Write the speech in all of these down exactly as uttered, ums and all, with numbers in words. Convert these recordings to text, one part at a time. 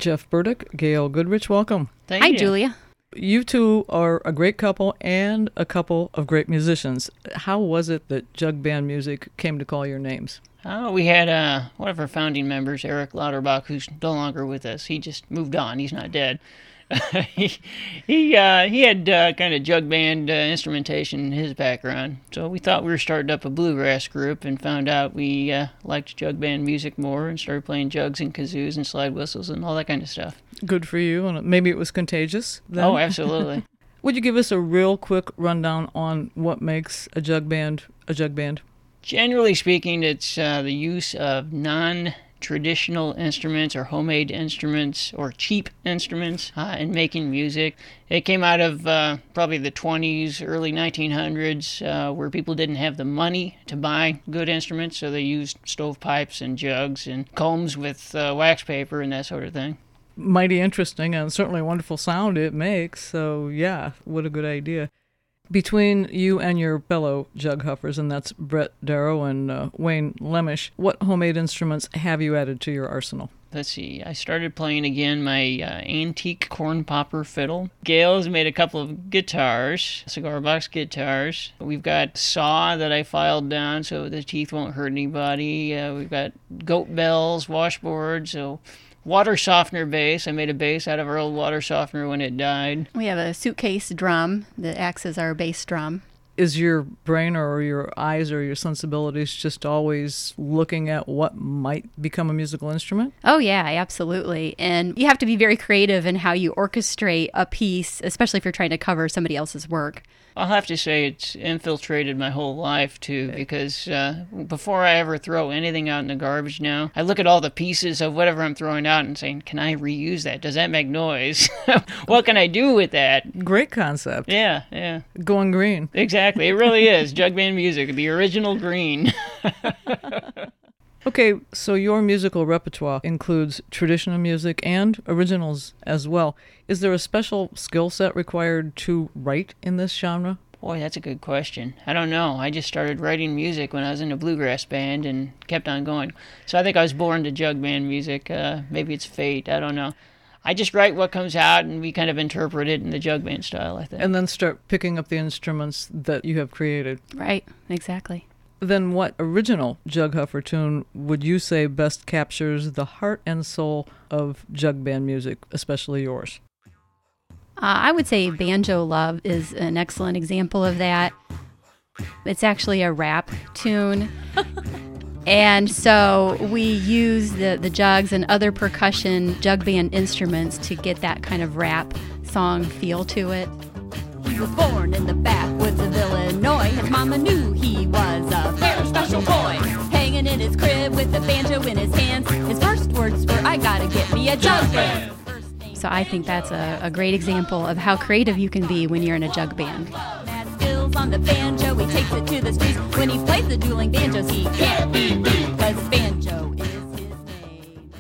Jeff Burdick, Gail Goodrich, welcome. Thank Hi, you. Julia. You two are a great couple and a couple of great musicians. How was it that jug band music came to call your names? Oh, we had uh, one of our founding members, Eric Lauterbach, who's no longer with us. He just moved on. He's not dead. he he, uh, he had uh, kind of jug band uh, instrumentation in his background. So we thought we were starting up a bluegrass group and found out we uh, liked jug band music more and started playing jugs and kazoos and slide whistles and all that kind of stuff. Good for you. And maybe it was contagious then? Oh, absolutely. Would you give us a real quick rundown on what makes a jug band a jug band? Generally speaking, it's uh, the use of non-traditional instruments or homemade instruments or cheap instruments uh, in making music. It came out of uh, probably the twenties, early nineteen hundreds, uh, where people didn't have the money to buy good instruments, so they used stovepipes and jugs and combs with uh, wax paper and that sort of thing. Mighty interesting and certainly a wonderful sound it makes. So, yeah, what a good idea. Between you and your fellow jug huffers, and that's Brett Darrow and uh, Wayne Lemish, what homemade instruments have you added to your arsenal? Let's see, I started playing again my uh, antique corn popper fiddle. Gail's made a couple of guitars, cigar box guitars. We've got saw that I filed down so the teeth won't hurt anybody. Uh, we've got goat bells, washboards, so... Water softener bass. I made a bass out of our old water softener when it died. We have a suitcase drum that acts as our bass drum. Is your brain or your eyes or your sensibilities just always looking at what might become a musical instrument? Oh, yeah, absolutely. And you have to be very creative in how you orchestrate a piece, especially if you're trying to cover somebody else's work. I'll have to say it's infiltrated my whole life, too, because uh, before I ever throw anything out in the garbage now, I look at all the pieces of whatever I'm throwing out and saying, can I reuse that? Does that make noise? What can I do with that? Great concept. Yeah, yeah. Going green. Exactly. It really is. Jug band music, the original green. Okay, so your musical repertoire includes traditional music and originals as well. Is there a special skill set required to write in this genre? Boy, that's a good question. I don't know. I just started writing music when I was in a bluegrass band and kept on going. So I think I was born to jug band music. Uh, maybe it's fate. I don't know. I just write what comes out and we kind of interpret it in the jug band style, I think. And then start picking up the instruments that you have created. Right, exactly. Then what original jug huffer tune would you say best captures the heart and soul of jug band music, especially yours? Uh, I would say Banjo Love is an excellent example of that. It's actually a rap tune. And so we use the, the jugs and other percussion jug band instruments to get that kind of rap song feel to it. He was born in the backwoods of Illinois. His mama knew he was a very special boy. Hanging in his crib with the banjo in his hands. His first words were, I gotta get me a jug band. So I think that's a, a great example of how creative you can be when you're in a jug band. Mad skills on the banjo, he takes it to the streets. When he plays the dueling banjos, he can't be beat, cause banjo is his name.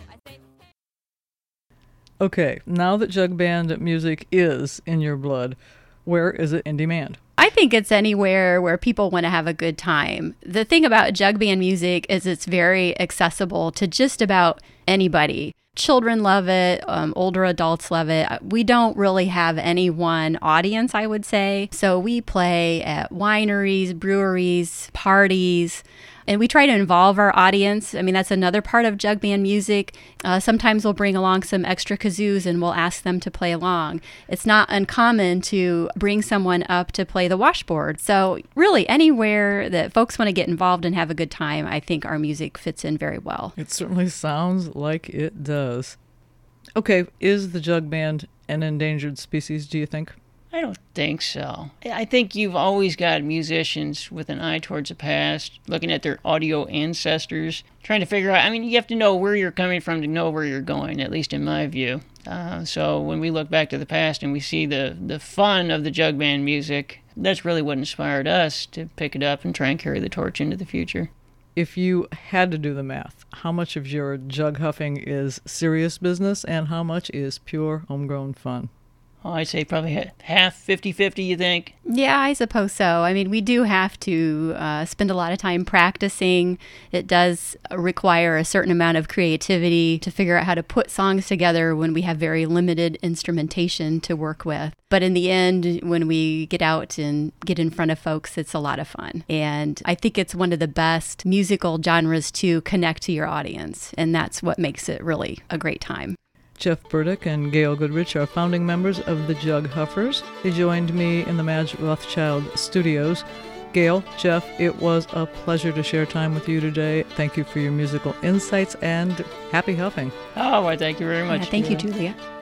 Okay, now that jug band music is in your blood, where is it in demand? I think it's anywhere where people want to have a good time. The thing about jug band music is it's very accessible to just about anybody. Children love it. Um, older adults love it. We don't really have any one audience, I would say. So we play at wineries, breweries, parties, and we try to involve our audience. I mean, that's another part of jug band music. Uh, sometimes we'll bring along some extra kazoos and we'll ask them to play along. It's not uncommon to bring someone up to play the washboard. So really, anywhere that folks want to get involved and have a good time, I think our music fits in very well. It certainly sounds like it does. Okay, is the jug band an endangered species, do you think? I don't think so. I think you've always got musicians with an eye towards the past, looking at their audio ancestors, trying to figure out, I mean, you have to know where you're coming from to know where you're going, at least in my view. Uh, so when we look back to the past and we see the, the fun of the jug band music, that's really what inspired us to pick it up and try and carry the torch into the future. If you had to do the math, how much of your jug huffing is serious business and how much is pure homegrown fun? Oh, I'd say probably ha- half, fifty-fifty, you think? Yeah, I suppose so. I mean, we do have to uh, spend a lot of time practicing. It does require a certain amount of creativity to figure out how to put songs together when we have very limited instrumentation to work with. But in the end, when we get out and get in front of folks, it's a lot of fun. And I think it's one of the best musical genres to connect to your audience. And that's what makes it really a great time. Jeff Burdick and Gail Goodrich are founding members of the Jug Huffers. They joined me in the Madge Rothschild studios. Gail, Jeff, it was a pleasure to share time with you today. Thank you for your musical insights and happy huffing. Oh, well, thank you very much. Yeah, thank you, Julia. Julia.